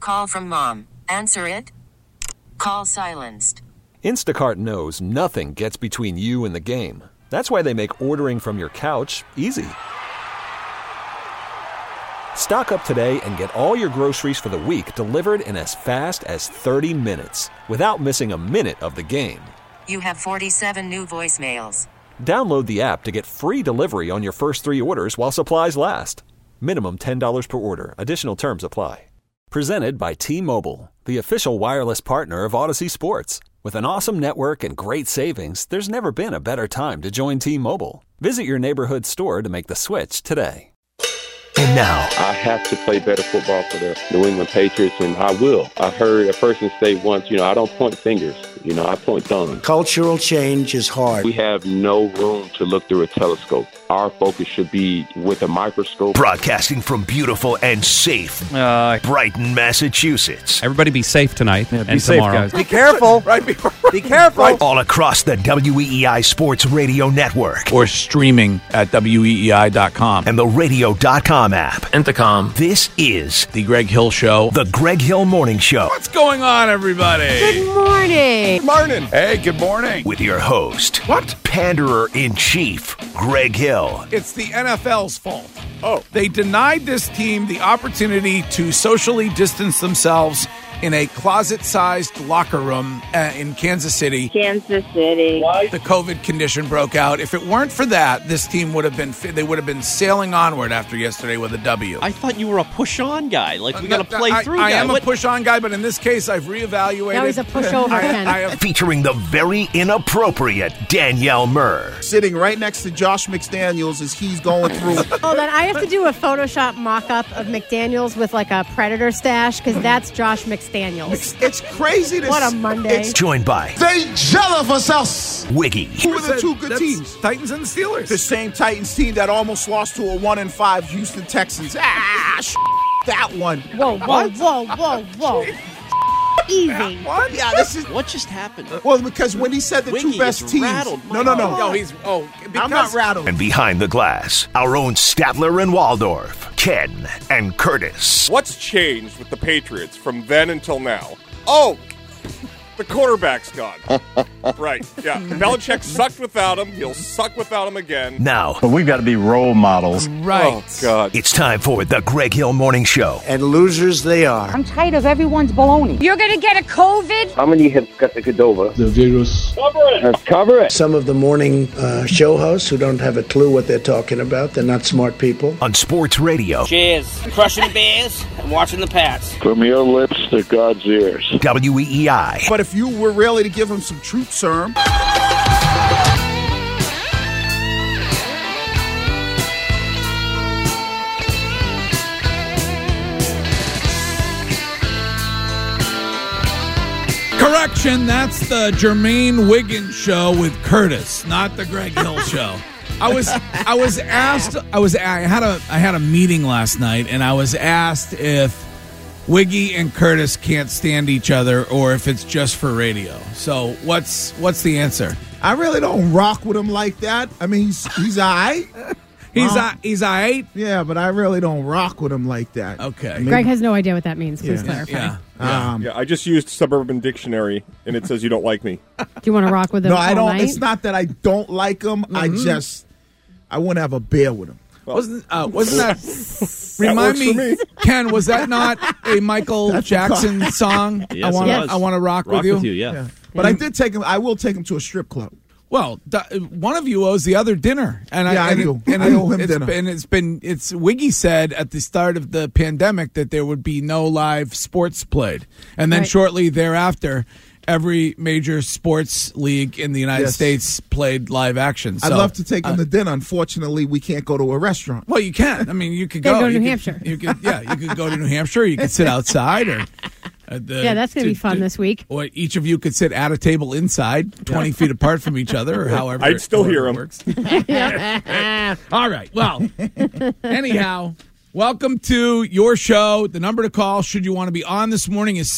call from mom. Answer it. Call silenced. Instacart knows nothing gets between you and the game. That's why they make ordering from your couch easy. Stock up today and get all your groceries for the week delivered in as fast as 30 minutes without missing a minute of the game. You have 47 new voicemails. Download the app to get free delivery on your first 3 orders while supplies last. Minimum $10 per order. Additional terms apply. Presented by T-Mobile, the official wireless partner of Odyssey Sports. With an awesome network and great savings, there's never been a better time to join T-Mobile. Visit your neighborhood store to make the switch today. And now, I have to play better football for the New England Patriots, and I will. I heard a person say once, I don't point fingers. I point thumbs. Cultural change is hard. We have no room to look through a telescope. Our focus should be with a microscope. Broadcasting from beautiful and safe Brighton, Massachusetts. Everybody be safe tonight and be safe, tomorrow. Guys. Be careful. Be careful. Right. All across the WEEI Sports Radio Network. Or streaming at WEEI.com. And the radio.com app. Intercom. This is The Greg Hill Show. The Greg Hill Morning Show. What's going on, everybody? Good morning. Morning. Hey, good morning. With your host. What? Panderer-in-Chief, Greg Hill. It's the NFL's fault. Oh. They denied this team the opportunity to socially distance themselves in a closet-sized locker room in Kansas City. The COVID condition broke out. If it weren't for that, this team would have been sailing onward after yesterday with a W. I thought you were a push-on guy. Like, we got to play through I am a push-on guy, but in this case, I've reevaluated. Now he's a pushover, Ken. Featuring the very inappropriate Danielle Murr. Sitting right next to Josh McDaniels as he's going through. Hold on, I have to do a Photoshop mock-up of McDaniels with like a Predator stash, because that's Josh McDaniels. It's crazy. What a Monday. Joined by... They jealous of us. Wiggy. Who are the two good teams? Titans and the Steelers. The same Titans team that almost lost to a 1-5 Houston Texans. That one. Whoa. Easy. What? Yeah, this is... What just happened? Well, because when he said the Wiggy two best teams... rattled. No. I'm not rattled. And behind the glass, our own Statler and Waldorf, Ken and Curtis. What's changed with the Patriots from then until now? Oh, the quarterback's gone. Right, yeah. Belichick sucked without him. He'll suck without him again. Now, but we've got to be role models. Right. Oh, God. It's time for the Greg Hill Morning Show. And losers they are. I'm tired of everyone's baloney. You're going to get a COVID? How many have got the Godova? The virus. Cover it. Some of the morning show hosts who don't have a clue what they're talking about. They're not smart people. On Sports Radio. Cheers. Crushing the Bears and watching the Pats. From your lips to God's ears. WEEI. But if you were really to give him some truth serum... Correction, that's the Jermaine Wiggins show with Curtis, not the Greg Hill show. I had a meeting last night, and I was asked if Wiggy and Curtis can't stand each other or if it's just for radio. So what's the answer? I really don't rock with him like that. I mean, he's all right. He's all right? Yeah, but I really don't rock with him like that. Okay. Greg has no idea what that means. Please clarify. Yeah, I just used Suburban Dictionary, and it says you don't like me. Do you want to rock with him? No, I don't. Night? It's not that I don't like him. Mm-hmm. I wouldn't have a beer with him. Wasn't that? Remind me, Ken. Was that not a Michael Jackson song? Yes, I want to rock with you. Yeah. But I did take him. I will take him to a strip club. Well, one of you owes the other dinner, and I do. And I owe him dinner. It's Wiggy said at the start of the pandemic that there would be no live sports played, and then shortly thereafter, every major sports league in the United States played live action. So, I'd love to take him to dinner. Unfortunately, we can't go to a restaurant. Well, you can. I mean, you could go to New Hampshire. You could go to New Hampshire. You could sit outside or. That's going to be fun this week. Or each of you could sit at a table inside, 20 feet apart from each other, or however. I'd still hear him. Works. All right. Well, anyhow, welcome to your show. The number to call, should you want to be on this morning, is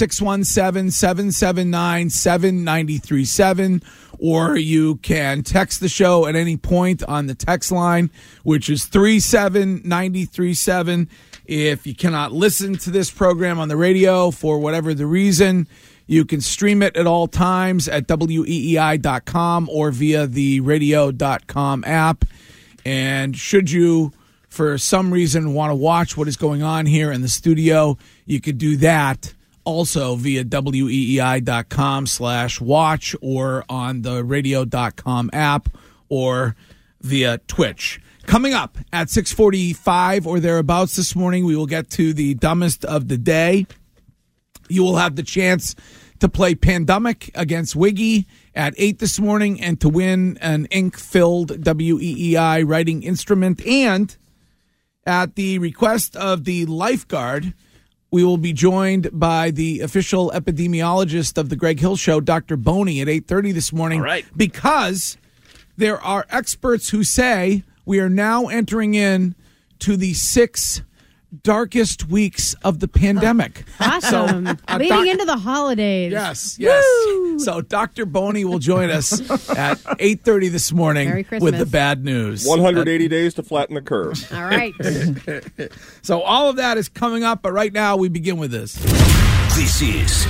617-779-7937. Or you can text the show at any point on the text line, which is 37937. If you cannot listen to this program on the radio for whatever the reason, you can stream it at all times at weei.com or via the radio.com app. And should you, for some reason, want to watch what is going on here in the studio, you could do that also via weei.com/watch or on the radio.com app or via Twitch. Coming up at 6:45 or thereabouts this morning, we will get to the dumbest of the day. You will have the chance to play Pandemic against Wiggy at 8 this morning and to win an ink-filled WEEI writing instrument. And at the request of the lifeguard, we will be joined by the official epidemiologist of the Greg Hill Show, Dr. Boney, at 8:30 this morning. All right. Because there are experts who say we are now entering in to the 6 darkest weeks of the pandemic. Awesome. Leading into the holidays. Yes. Woo! So Dr. Boney will join us at 8:30 this morning Merry Christmas. with the bad news. 180 days to flatten the curve. All right. So all of that is coming up, but right now we begin with this. This is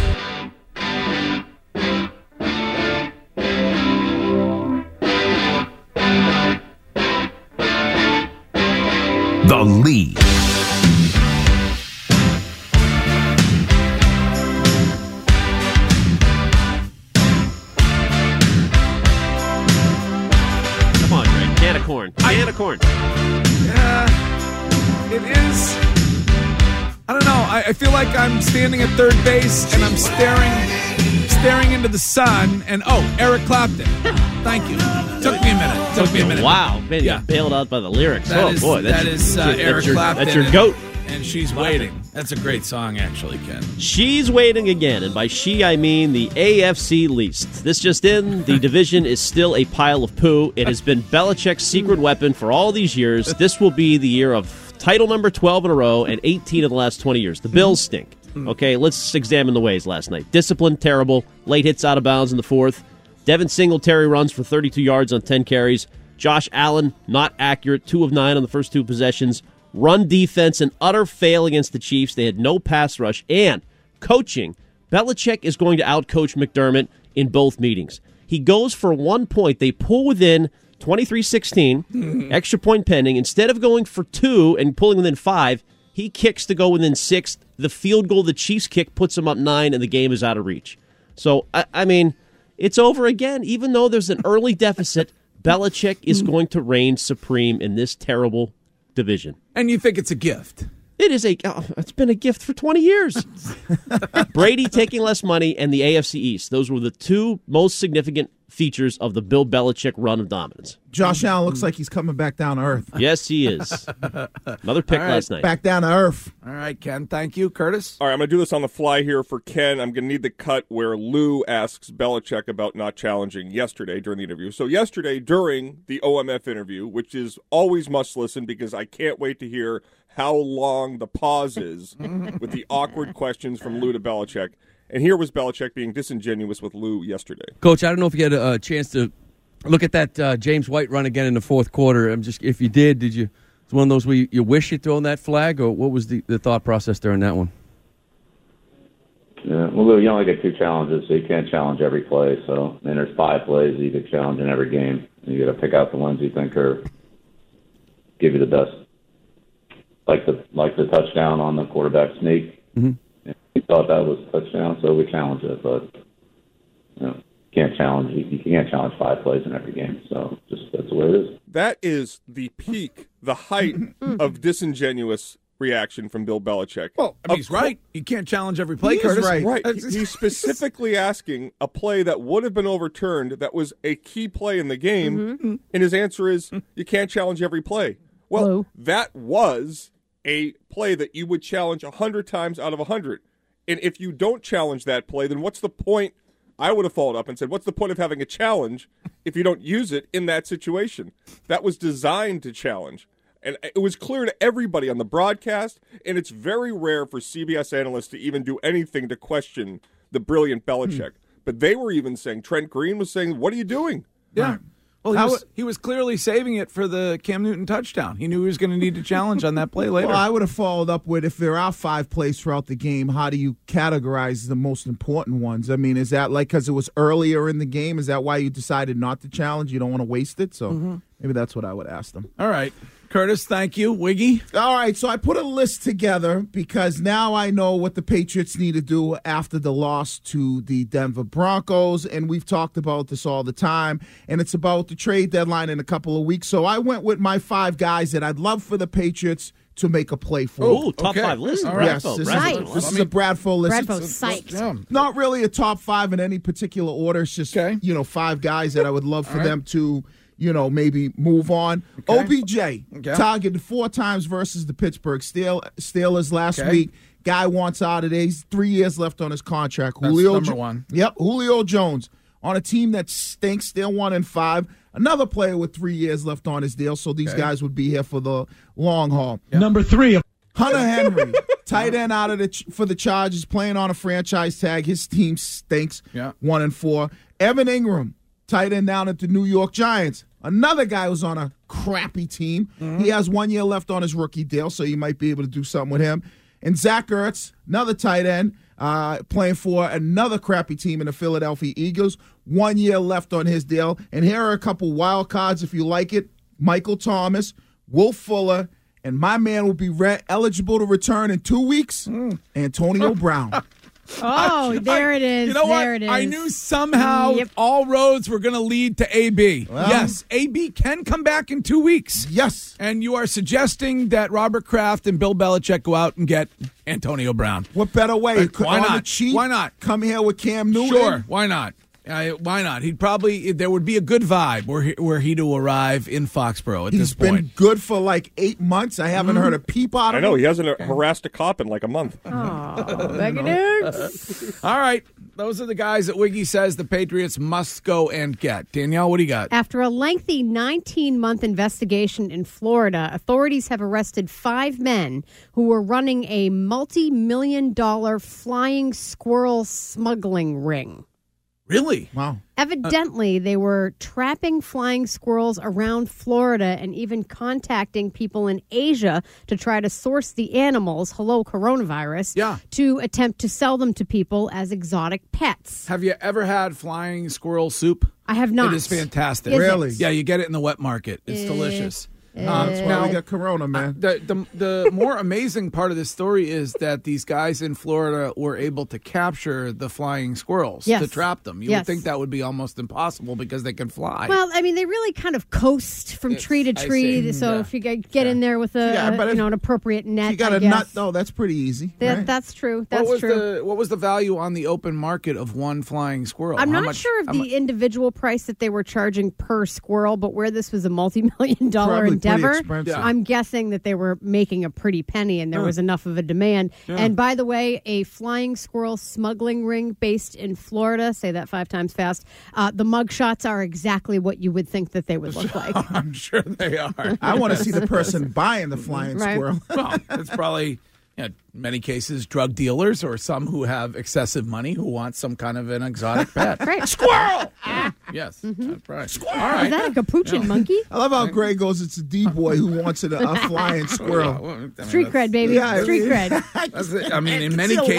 The Lead. Come on, Greg. Can of corn. Can of corn. It is. I don't know. I feel like I'm standing at third base and I'm staring into the sun. And Eric Clapton. Thank you. Took me a minute. Wow. Man, you got bailed out by the lyrics. That is Eric Clapton. That's your goat. And She's Waiting. That's a great song, actually, Ken. She's waiting again, and by she I mean the AFC least. This just in, the division is still a pile of poo. It has been Belichick's secret weapon for all these years. This will be the year of title number 12 in a row and 18 of the last 20 years. The Bills stink. Okay, let's examine the ways last night. Discipline, terrible. Late hits out of bounds in the fourth. Devin Singletary runs for 32 yards on 10 carries. Josh Allen, not accurate, 2 of 9 on the first 2 possessions. Run defense, an utter fail against the Chiefs. They had no pass rush. And coaching, Belichick is going to outcoach McDermott in both meetings. He goes for 1 point. They pull within 23-16, extra point pending. Instead of going for 2 and pulling within 5, he kicks to go within 6. The field goal the Chiefs kick puts them up 9, and the game is out of reach. So, I mean, it's over again. Even though there's an early deficit, Belichick is going to reign supreme in this terrible division. And you think it's a gift? It's been a gift for 20 years. Brady taking less money and the AFC East. Those were the 2 most significant features of the Bill Belichick run of dominance. Josh Allen looks like he's coming back down to earth. Yes, he is. Another pick last night. Back down to earth. All right, Ken. Thank you. Curtis? All right, I'm going to do this on the fly here for Ken. I'm going to need the cut where Lou asks Belichick about not challenging yesterday during the interview. So yesterday during the OMF interview, which is always must listen because I can't wait to hear how long the pause is with the awkward questions from Lou to Belichick. And here was Belichick being disingenuous with Lou yesterday. Coach, I don't know if you had a chance to look at that James White run again in the fourth quarter. If you did you? It's one of those where you wish you'd thrown that flag, or what was the thought process during that one? Yeah, well, Lou, you only get 2 challenges, so you can't challenge every play. So, there's 5 plays that you could challenge in every game. You got to pick out the ones you think are give you the best. Like the touchdown on the quarterback sneak. Mm-hmm. We thought that was a touchdown, so we challenged it. But you can't challenge 5 plays in every game. So that's the way it is. That is the peak, the height of disingenuous reaction from Bill Belichick. Well, he's right. You can't challenge every play, Curtis. Right. He's specifically asking a play that would have been overturned that was a key play in the game, and his answer is you can't challenge every play. Well, that was a play that you would challenge 100 times out of 100. And if you don't challenge that play, then what's the point? I would have followed up and said, what's the point of having a challenge if you don't use it in that situation? That was designed to challenge. And it was clear to everybody on the broadcast, and it's very rare for CBS analysts to even do anything to question the brilliant Belichick. But they were even saying, Trent Green was saying, what are you doing? Yeah. Well, he was clearly saving it for the Cam Newton touchdown. He knew he was going to need a challenge on that play later. Well, I would have followed up with, if there are 5 plays throughout the game, how do you categorize the most important ones? I mean, is that like because it was earlier in the game? Is that why you decided not to challenge? You don't want to waste it? So maybe that's what I would ask them. All right. Curtis, thank you. Wiggy? All right, so I put a list together because now I know what the Patriots need to do after the loss to the Denver Broncos, and we've talked about this all the time, and it's about the trade deadline in a couple of weeks. So I went with my 5 guys that I'd love for the Patriots to make a play for. Oh, top 5 list. Right. Yes, this is a Bradfo list. Bradfo's psyched. Not really a top 5 in any particular order. It's just, 5 guys that I would love for them to maybe move on. OBJ targeted 4 times versus the Pittsburgh Steelers last week. Guy wants out of there. He's 3 years left on his contract. That's number one. Yep, Julio Jones on a team that stinks, still 1-5. Another player with 3 years left on his deal, so these guys would be here for the long haul. Yep. Number 3. Hunter Henry, tight end out of for the Chargers, playing on a franchise tag. His team stinks, 1-4. Evan Ingram, tight end down at the New York Giants. Another guy who's on a crappy team. He has 1 year left on his rookie deal, so you might be able to do something with him. And Zach Ertz, another tight end, playing for another crappy team in the Philadelphia Eagles. 1 year left on his deal. And here are a couple wild cards if you like it. Michael Thomas, Will Fuller, and my man will be eligible to return in 2 weeks, Antonio Brown. Oh, there it is. You know what? There it is. I knew somehow all roads were going to lead to AB. Well, yes, AB can come back in 2 weeks. Yes. And you are suggesting that Robert Kraft and Bill Belichick go out and get Antonio Brown. What better way? Why not? The cheap, Why not? Come here with Cam Newton? Sure. Why not? Why not? There would be a good vibe were he to arrive in Foxborough at this point. He's been good for like 8 months. I haven't heard a peep out of him. I know. He hasn't harassed a cop in like a month. Oh, Megadoo. All right. Those are the guys that Wiggy says the Patriots must go and get. Danielle, what do you got? After a lengthy 19-month investigation in Florida, authorities have arrested 5 men who were running a multi-million-dollar flying squirrel smuggling ring. Really? Wow. Evidently, they were trapping flying squirrels around Florida and even contacting people in Asia to try to source the animals, coronavirus, to attempt to sell them to people as exotic pets. Have you ever had flying squirrel soup? I have not. It is fantastic. Really? Yeah, you get it in the wet market. It's delicious. That's why we got Corona, man. The more amazing part of this story is that these guys in Florida were able to capture the flying squirrels to trap them. You would think that would be almost impossible because they can fly. Well, I mean, they really kind of coast from tree to tree. So if you get in there with an appropriate net, you got a nut, though. That's pretty easy. Right? That's true. That's true. What was the value on the open market of one flying squirrel? I'm not sure of the individual price that they were charging per squirrel, but where this was a multi-million-dollar endeavor, I'm guessing that they were making a pretty penny and there was enough of a demand. And by the way, a flying squirrel smuggling ring based in Florida, say that 5 times fast, the mugshots are exactly what you would think that they would look like. I'm sure they are. I want to see the person buying the flying squirrel. Well, it's probably... in many cases, drug dealers or some who have excessive money who want some kind of an exotic pet. Right. Squirrel! Yes, that's right. Squirrel! All right. Is that a capuchin monkey? I love how Greg goes, it's a D-boy who wants a flying squirrel. Street cred, baby. Street cred. I mean,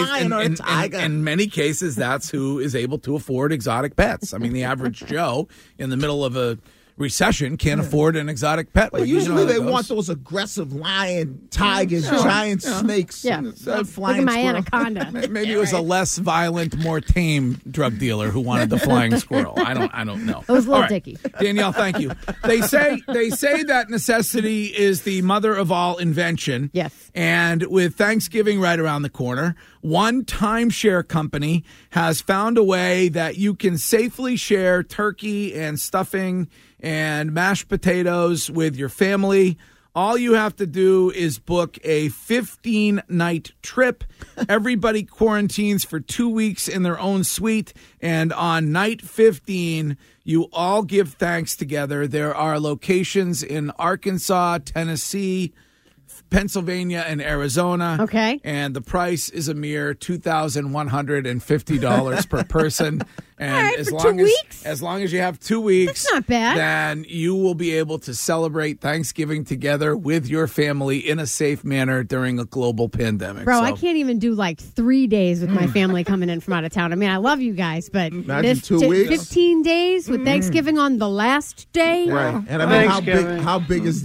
in many cases, that's who is able to afford exotic pets. I mean, the average Joe in the middle of a recession can't afford an exotic pet. Well, usually they want those aggressive lion, tigers, giant snakes. Yeah. Look at my anaconda. Maybe it was a less violent, more tame drug dealer who wanted the flying squirrel. I don't know. It was Little Dicky. Danielle, thank you. They say that necessity is the mother of all invention. Yes. And with Thanksgiving right around the corner, one timeshare company has found a way that you can safely share turkey and stuffing and mashed potatoes with your family. All you have to do is book a 15-night trip. Everybody quarantines for 2 weeks in their own suite. And on night 15, you all give thanks together. There are locations in Arkansas, Tennessee, Pennsylvania, and Arizona. Okay. And the price is a mere $2,150 per person. And All right, as for long 2 as weeks? as long as you have 2 weeks, That's not bad. then you will be able to celebrate Thanksgiving together with your family in a safe manner during a global pandemic. Bro, So- I can't even do like 3 days with my family coming in from out of town. I mean, I love you guys, but Imagine 2 weeks. 15 days with Thanksgiving on the last day. Right. And I mean, how big is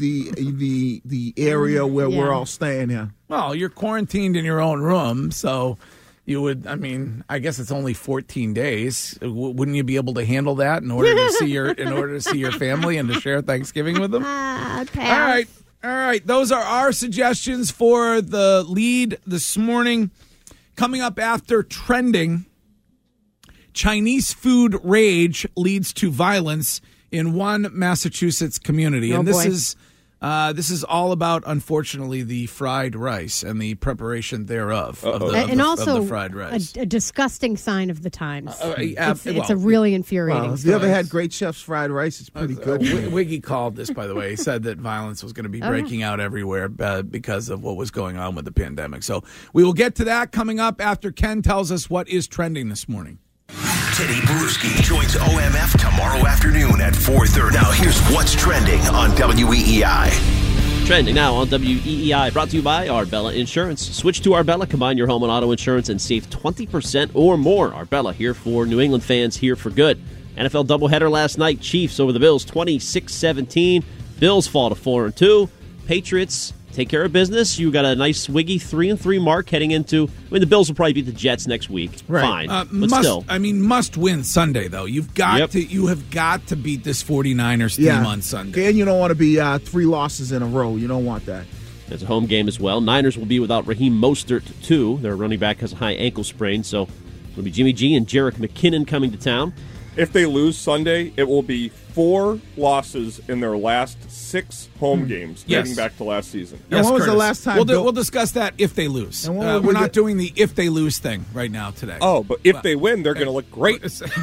the area where we're all staying here? Well, you're quarantined in your own room, so you would. I mean, I guess it's only 14 days. Wouldn't you be able to handle that in order to see your family and to share Thanksgiving with them? All right. Those are our suggestions for the lead this morning. Coming up after trending, Chinese food rage leads to violence in one Massachusetts community, and this is all about, unfortunately, the fried rice and the preparation thereof of the fried rice. A disgusting sign of the times. It's well, a really infuriating. Have you ever had Great Chef's fried rice? It's pretty good. Wiggy called this, by the way. He said that violence was going to be breaking out everywhere because of what was going on with the pandemic. So we will get to that coming up after Ken tells us what is trending this morning. Teddy Bruschi joins OMF tomorrow afternoon at 4:30. Now here's what's trending on WEEI. Trending now on WEEI, brought to you by Arbella Insurance. Switch to Arbella, combine your home and auto insurance, and save 20% or more. Arbella, here for New England fans, here for good. NFL doubleheader last night, Chiefs over the Bills, 26-17. Bills fall to 4-2. Patriots take care of business. You got a nice swiggy 3-3 mark heading into. I mean, the Bills will probably beat the Jets next week. Right. Fine, but still. I mean, must win Sunday though. You have got to beat this 49ers team on Sunday. And you don't want to be 3 losses in a row. You don't want that. There's a home game as well. Niners will be without Raheem Mostert too. Their running back has a high ankle sprain, so it'll be Jimmy G and Jerick McKinnon coming to town. If they lose Sunday, it will be 4 losses in their last 6 home games dating back to last season. Yes, when was the last time? We'll discuss that if they lose. We're not doing the if they lose thing right now today. Oh, but if they win, they're going to look great.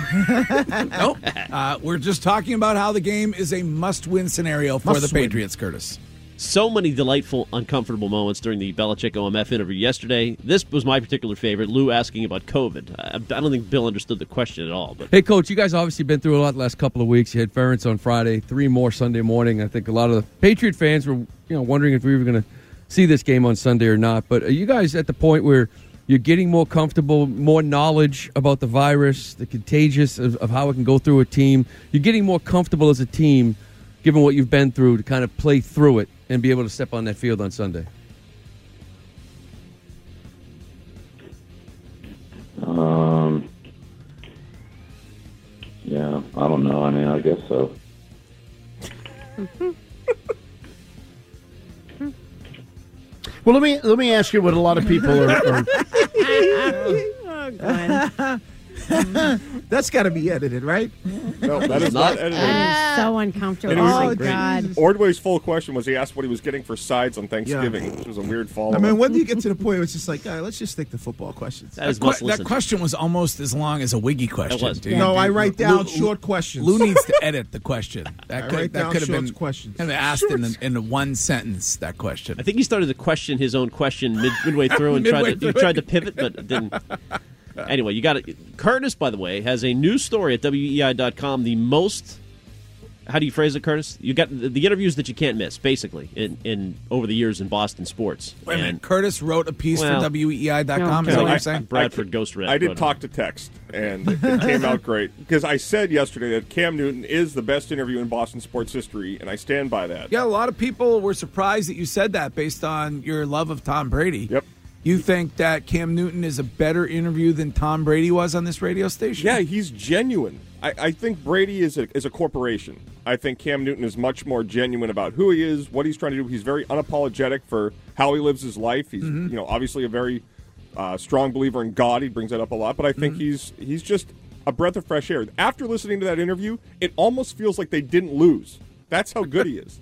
Nope. We're just talking about how the game is a must-win scenario for the Patriots, Curtis. So many delightful, uncomfortable moments during the Belichick OMF interview yesterday. This was my particular favorite, Lou asking about COVID. I don't think Bill understood the question at all. But hey, Coach, you guys obviously been through a lot the last couple of weeks. You had Ferentz on Friday, 3 more Sunday morning. I think a lot of the Patriot fans were wondering if we were going to see this game on Sunday or not. But are you guys at the point where you're getting more comfortable, more knowledge about the virus, the contagious of how it can go through a team? You're getting more comfortable as a team, given what you've been through, to kind of play through it and be able to step on that field on Sunday? Yeah, I don't know. I mean, I guess so. Well, let me ask you what a lot of people are That's got to be edited, right? No, that is not edited. So uncomfortable. Oh, God. Ordway's full question was he asked what he was getting for sides on Thanksgiving, which was a weird follow-up. I mean, when do you get to the point where it's just like, all right, let's just stick to football questions? That question was almost as long as a Wiggy question. was. No, I write down short questions. Lou needs to edit the question. That I could write down have been short questions. kind of asked in one sentence. That question. I think he started to question his own question midway through and tried to pivot, but it didn't. Anyway, you got it. Curtis, by the way, has a news story at WEEI.com. The most, how do you phrase it, Curtis? You got the interviews that you can't miss, basically, in over the years in Boston sports. Wait a minute. Curtis wrote a piece for WEEI.com. Is that what you're saying? Bradford Ghost Red. I did talk to text, and it came out great. Because I said yesterday that Cam Newton is the best interview in Boston sports history, and I stand by that. Yeah, a lot of people were surprised that you said that based on your love of Tom Brady. Yep. You think that Cam Newton is a better interview than Tom Brady was on this radio station? Yeah, he's genuine. I think Brady is a corporation. I think Cam Newton is much more genuine about who he is, what he's trying to do. He's very unapologetic for how he lives his life. He's obviously a very strong believer in God. He brings that up a lot. But I think he's just a breath of fresh air. After listening to that interview, it almost feels like they didn't lose. That's how good he is.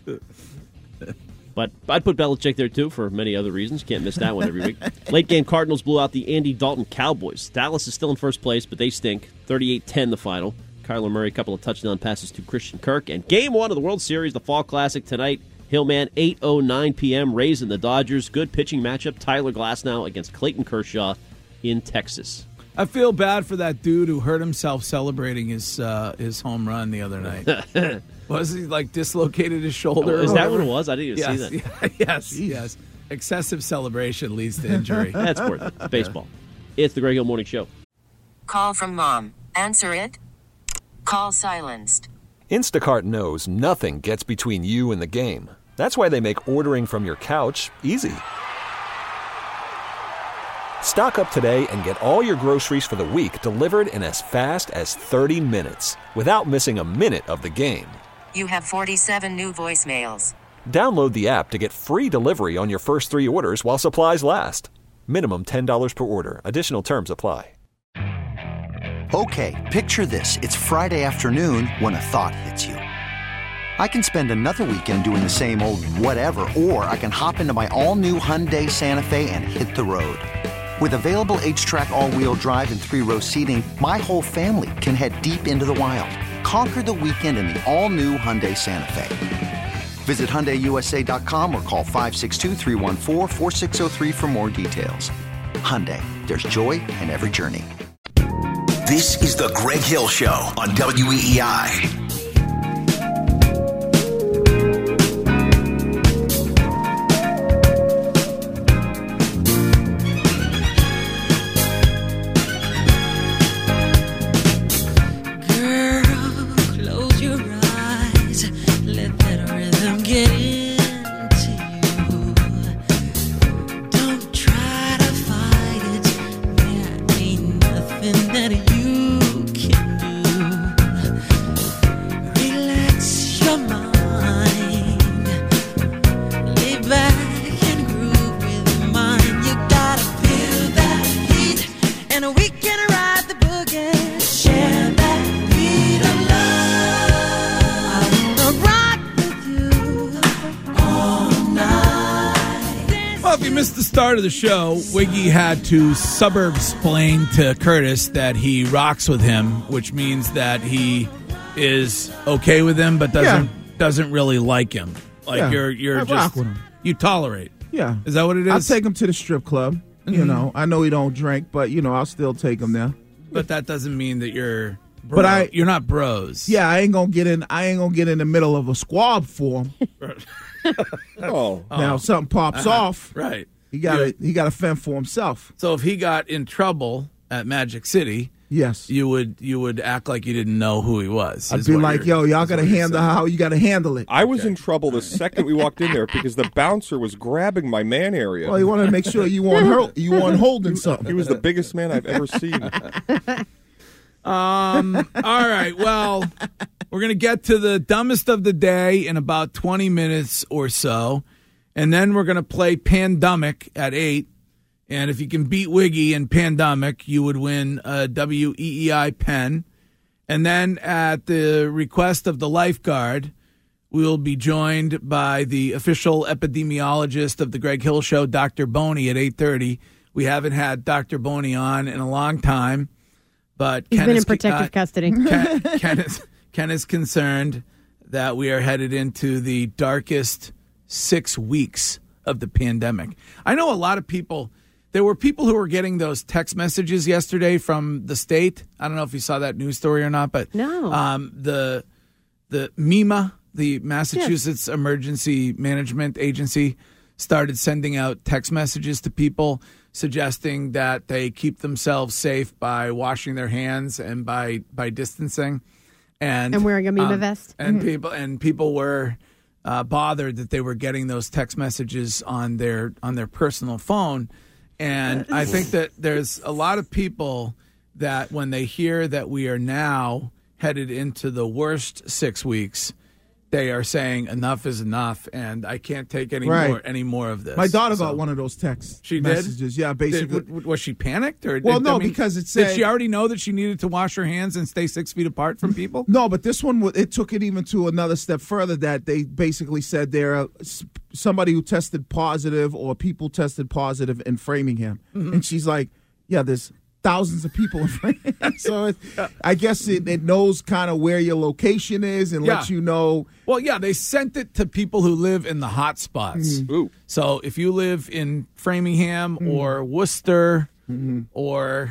But I'd put Belichick there, too, for many other reasons. Can't miss that one every week. Late game, Cardinals blew out the Andy Dalton Cowboys. Dallas is still in first place, but they stink. 38-10 the final. Kyler Murray, a couple of touchdown passes to Christian Kirk. And Game 1 of the World Series, the Fall Classic tonight. Hillman, 8:09 p.m., Rays and the Dodgers. Good pitching matchup. Tyler Glasnow against Clayton Kershaw in Texas. I feel bad for that dude who hurt himself celebrating his home run the other night. Was he dislocated his shoulder? Is that what it was? I didn't even see that. Yes. Excessive celebration leads to injury. That's worth it. Baseball. It's the Greg Hill Morning Show. Call from mom. Answer it. Call silenced. Instacart knows nothing gets between you and the game. That's why they make ordering from your couch easy. Stock up today and get all your groceries for the week delivered in as fast as 30 minutes without missing a minute of the game. You have 47 new voicemails. Download the app to get free delivery on your first 3 orders while supplies last. Minimum $10 per order. Additional terms apply. Okay, picture this. It's Friday afternoon when a thought hits you. I can spend another weekend doing the same old whatever, or I can hop into my all-new Hyundai Santa Fe and hit the road. With available H-Track all-wheel drive and 3-row seating, my whole family can head deep into the wild. Conquer the weekend in the all-new Hyundai Santa Fe. Visit HyundaiUSA.com or call 562-314-4603 for more details. Hyundai, there's joy in every journey. This is the Greg Hill Show on WEEI. Start of the show, Wiggy had to suburb-splain to Curtis that he rocks with him, which means that he is okay with him, but doesn't really like him. You're I just rock with him. You tolerate. Yeah, is that what it is? I'll take him to the strip club. Mm-hmm. You know, I know he don't drink, but I'll still take him there. But that doesn't mean that you're. You're not bros. Yeah, I ain't gonna get in the middle of a squab for him. Now something pops off. Right. He got to fend for himself. So if he got in trouble at Magic City, yes, you would act like you didn't know who he was. I'd be like, "Yo, y'all got to handle how you got to handle it." I was in trouble the second we walked in there because the bouncer was grabbing my man area. Well, he wanted to make sure you weren't holding something. He was the biggest man I've ever seen. All right. Well, we're gonna get to the dumbest of the day in about 20 minutes or so. And then we're going to play Pandemic at 8. And if you can beat Wiggy in Pandemic, you would win a WEEI pen. And then at the request of the lifeguard, we will be joined by the official epidemiologist of the Greg Hill Show, Dr. Boney, at 8:30. We haven't had Dr. Boney on in a long time. But he's been in protective custody. Ken is concerned that we are headed into the darkest 6 weeks of the pandemic. I know a lot of people, there were people who were getting those text messages yesterday from the state. I don't know if you saw that news story or not, but no. The MEMA, the Massachusetts Emergency Management Agency, started sending out text messages to people suggesting that they keep themselves safe by washing their hands and by distancing and wearing a MEMA vest. And people were bothered that they were getting those text messages on their personal phone. And I think that there's a lot of people that when they hear that we are now headed into the worst 6 weeks, they are saying enough is enough, and I can't take any more of this. My daughter got one of those text messages. Did? Yeah, basically. Was she panicked? Or because it said... Did she already know that she needed to wash her hands and stay 6 feet apart from people? No, but this one, it took it even to another step further, that they basically said there somebody who tested positive or people tested positive in Framingham. Mm-hmm. And she's like, yeah, there's thousands of people in Framingham. So I guess it knows kind of where your location is and lets you know. Well, yeah, they sent it to people who live in the hot spots. Mm-hmm. So if you live in Framingham or Worcester or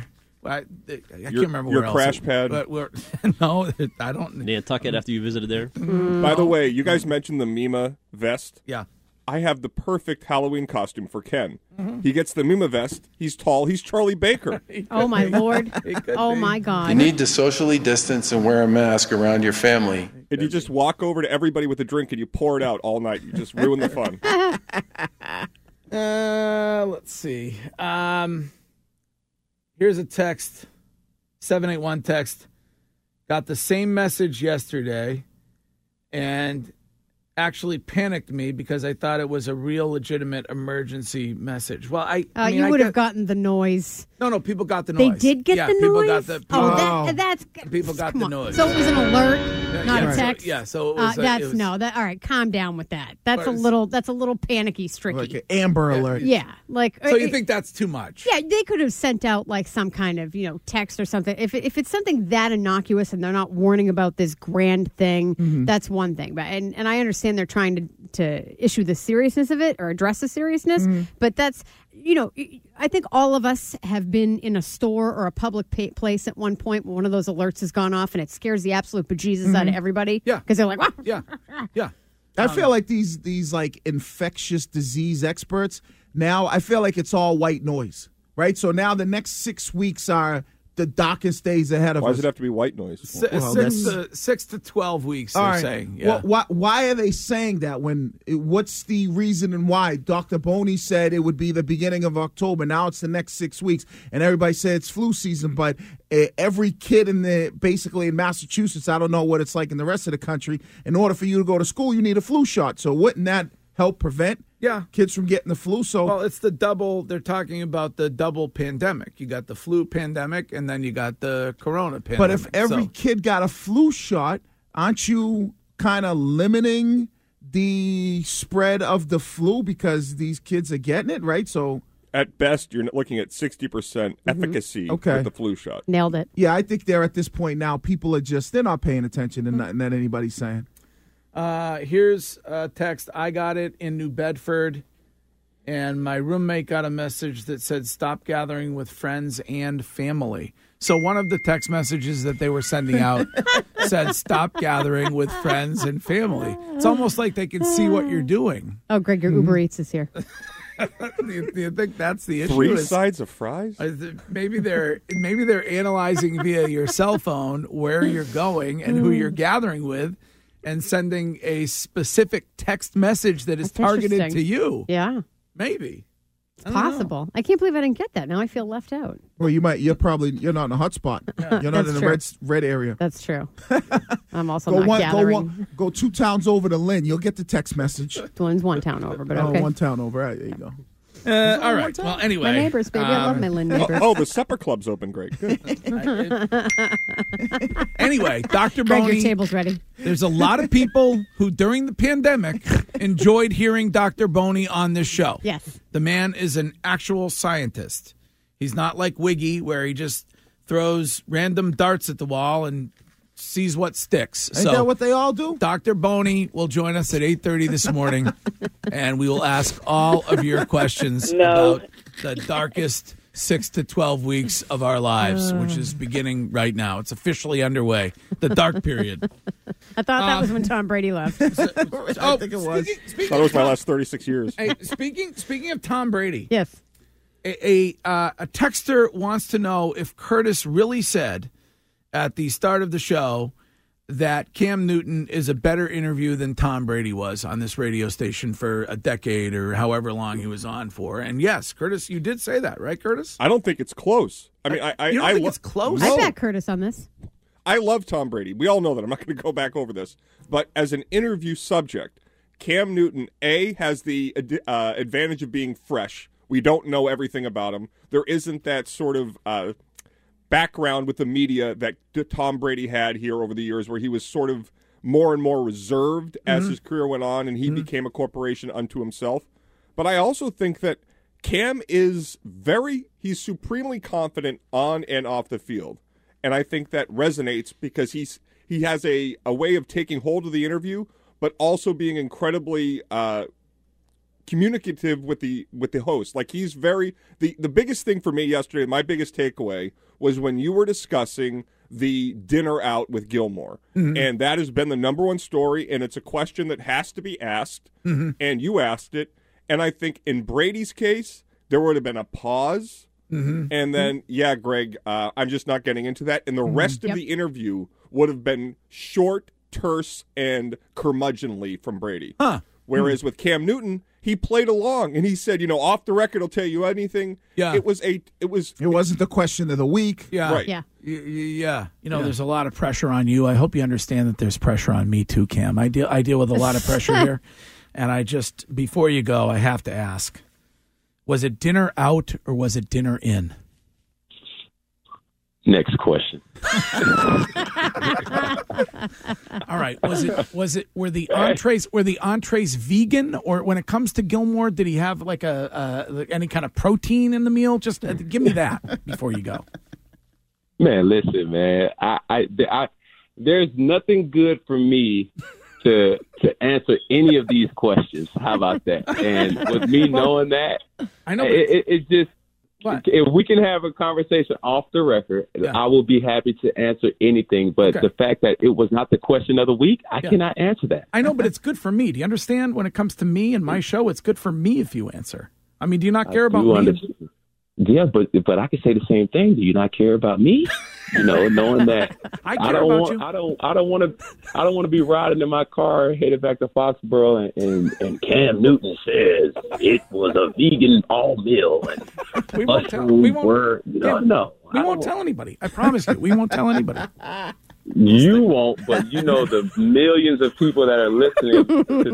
I can't remember your where crash else. pad. But no, I don't. Nantucket after you visited there. By the way, you guys mentioned the Mima vest. Yeah. I have the perfect Halloween costume for Ken. He gets the Mima vest. He's tall. He's Charlie Baker. Oh, my Lord. Oh, my God. You need to socially distance and wear a mask around your family. And you just walk over to everybody with a drink and you pour it out all night. You just ruin the fun. Let's see. Here's a text. 781 text. Got the same message yesterday and actually panicked me because I thought it was a real legitimate emergency message. Well, you would have gotten the noise. No, people got the noise. They did get the people noise? Got the, that's people got the noise. So it was an alert, not a text. So it was. All right. Calm down with that. That's a little panicky, Stricky. Like an Amber Alert. Yeah, So you think that's too much? Yeah, they could have sent out like some kind of text or something. If it's something that innocuous and they're not warning about this grand thing, that's one thing. But and I understand they're trying to issue the seriousness of it or address the seriousness, but that's. I think all of us have been in a store or a public place at one point when one of those alerts has gone off and it scares the absolute bejesus out of everybody. Yeah. Because they're like, "Wah!" Yeah. I feel like these like infectious disease experts, now I feel like it's all white noise, right? So now the next 6 weeks are the darkest days ahead of us. Why does it have to be white noise? 6 to 12 weeks, they're saying. Yeah. Well, why are they saying that? What's the reason and why? Dr. Boney said it would be the beginning of October. Now it's the next 6 weeks. And everybody said it's flu season. But every kid basically in Massachusetts, I don't know what it's like in the rest of the country, in order for you to go to school, you need a flu shot. So wouldn't that help prevent kids from getting the flu? So it's the double. They're talking about the double pandemic. You got the flu pandemic, and then you got the corona pandemic. But if every kid got a flu shot, aren't you kind of limiting the spread of the flu because these kids are getting it, right? So at best, you're looking at 60% efficacy with the flu shot. Nailed it. Yeah, I think they're at this point now. People are they're not paying attention to nothing that anybody's saying. Here's a text. I got it in New Bedford, and my roommate got a message that said, stop gathering with friends and family. So one of the text messages that they were sending out said, stop gathering with friends and family. It's almost like they can see what you're doing. Oh, Greg, your Uber Eats is here. Do you think that's the issue? 3 sides of fries? Maybe they're analyzing via your cell phone where you're going and who you're gathering with, and sending a specific text message that is targeted to you. Yeah. Maybe. It's possible. I can't believe I didn't get that. Now I feel left out. Well, you're not in a hot spot. You're not in the red area. That's true. I'm also not gathering. Go 2 towns over to Lynn. You'll get the text message. Lynn's 1 town over, but okay. 1 town over. Right, there you go. All right. Well, anyway. My neighbors, baby. I love my Lynn neighbors. The supper club's open. Great. Good. Anyway, Dr. Greg, Boney. your table's ready. There's a lot of people who, during the pandemic, enjoyed hearing Dr. Boney on this show. Yes. The man is an actual scientist. He's not like Wiggy, where he just throws random darts at the wall and sees what sticks. Ain't that what they all do? Dr. Boney will join us at 8:30 this morning, and we will ask all of your questions about the darkest 6 to 12 weeks of our lives, which is beginning right now. It's officially underway, the dark period. I thought that was when Tom Brady left. I think it was. I thought it was my last 36 years. Hey, speaking of Tom Brady. Yes. A texter wants to know if Curtis really said at the start of the show that Cam Newton is a better interview than Tom Brady was on this radio station for a decade or however long he was on for. And yes, Curtis, you did say that, right, Curtis? I don't think it's close. I mean, you don't think it's close? I bet Curtis on this. I love Tom Brady. We all know that. I'm not going to go back over this. But as an interview subject, Cam Newton, A, has the advantage of being fresh. We don't know everything about him. There isn't that sort of background with the media that Tom Brady had here over the years, where he was sort of more and more reserved as his career went on, and he became a corporation unto himself. But I also think that Cam is he's supremely confident on and off the field. And I think that resonates because he has a way of taking hold of the interview, but also being incredibly communicative with the host. Like he's very the biggest thing for me yesterday, my biggest takeaway was when you were discussing the dinner out with Gilmore. Mm-hmm. And that has been the number one story, and it's a question that has to be asked, mm-hmm. and you asked it. And I think in Brady's case, there would have been a pause, mm-hmm. and then, yeah, Greg, I'm just not getting into that. And the mm-hmm. rest of the interview would have been short, terse, and curmudgeonly from Brady. Huh. Whereas with Cam Newton, he played along, and he said, off the record, I'll tell you anything. Yeah. It wasn't the question of the week. Yeah. Right. Yeah. Yeah. There's a lot of pressure on you. I hope you understand that there's pressure on me too, Cam. I deal with a lot of pressure here. And I just, before you go, I have to ask, was it dinner out or was it dinner in? Next question. All right. Were the entrees vegan, or when it comes to Gilmore, did he have like any kind of protein in the meal? Just give me that before you go. Man, listen, man. I there's nothing good for me to answer any of these questions. How about that? And with me knowing that, I know it just. What? If we can have a conversation off the record, I will be happy to answer anything. But the fact that it was not the question of the week, I cannot answer that. I know, but it's good for me. Do you understand? When it comes to me and my show, it's good for me if you answer. I mean, do you not care about me? Yeah, but I can say the same thing. Do you not care about me? Knowing that I don't want to be riding in my car headed back to Foxborough and Cam Newton says it was a vegan all meal and we won't tell anybody. I promise you, we won't tell anybody. You won't, but the millions of people that are listening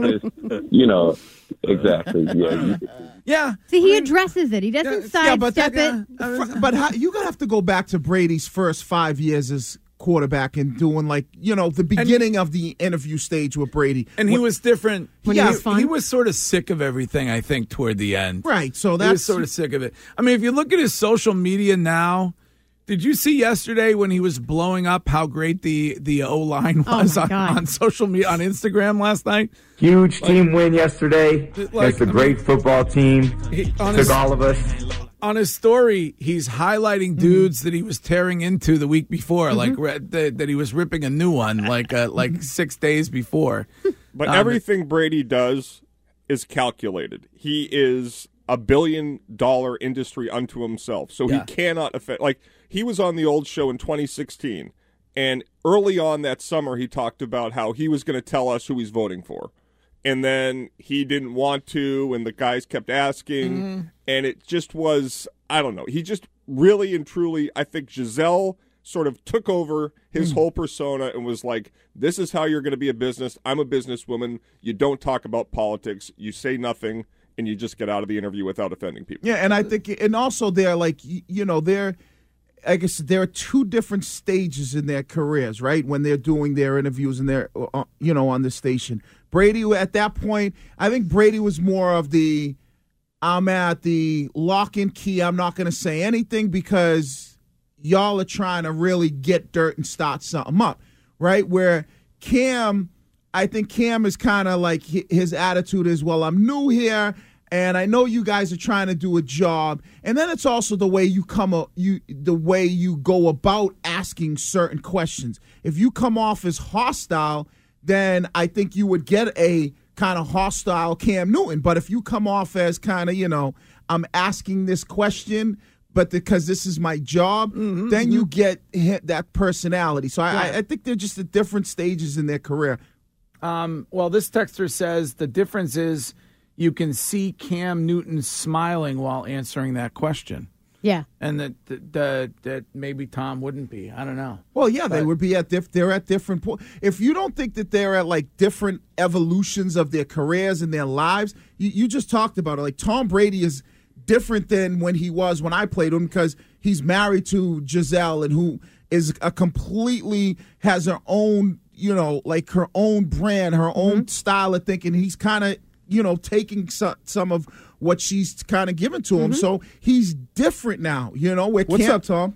to this, exactly. Yeah. Yeah. See, he addresses it. He doesn't sidestep it. But you gotta have to go back to Brady's first 5 years as quarterback and doing the beginning of the interview stage with Brady. And he was different. He was sort of sick of everything, I think, toward the end. Right. So he was sort of sick of it. I mean, if you look at his social media now, did you see yesterday when he was blowing up how great the O-line was on social media, on Instagram last night? Huge team win yesterday. It's a great football team. Took all of us. On his story, he's highlighting dudes that he was tearing into the week before, like that he was ripping a new one, like 6 days before. But everything Brady does is calculated. He is $1 billion industry unto himself, so he cannot affect. Like, he was on the old show in 2016, and early on that summer, he talked about how he was going to tell us who he's voting for. And then he didn't want to, and the guys kept asking, and it just was, I don't know. He just really and truly, I think Giselle sort of took over his whole persona and was like, this is how you're going to be a business. I'm a businesswoman. You don't talk about politics. You say nothing, and you just get out of the interview without offending people. Yeah, and I think, and also they're like, I guess there are two different stages in their careers, right? When they're doing their interviews and they're, on the station. Brady, at that point, I think Brady was more of the, I'm at the lock and key. I'm not going to say anything because y'all are trying to really get dirt and start something up, right? Where Cam, I think Cam is kind of like his attitude is, well, I'm new here. And I know you guys are trying to do a job, and then it's also the way the way you go about asking certain questions. If you come off as hostile, then I think you would get a kind of hostile Cam Newton. But if you come off as kind of, I'm asking this question, but because this is my job, then you get that personality. So I think they're just at different stages in their career. Well, this texter says the difference is, you can see Cam Newton smiling while answering that question. Yeah. And that maybe Tom wouldn't be. I don't know. Well, yeah, they would be they're at different points. If you don't think that they're at like different evolutions of their careers and their lives, you just talked about it. Like Tom Brady is different than when I played him because he's married to Giselle and who is has her own, like her own brand, her own style of thinking. He's kind of, taking some of what she's kind of given to him. So he's different now, What's up, Tom?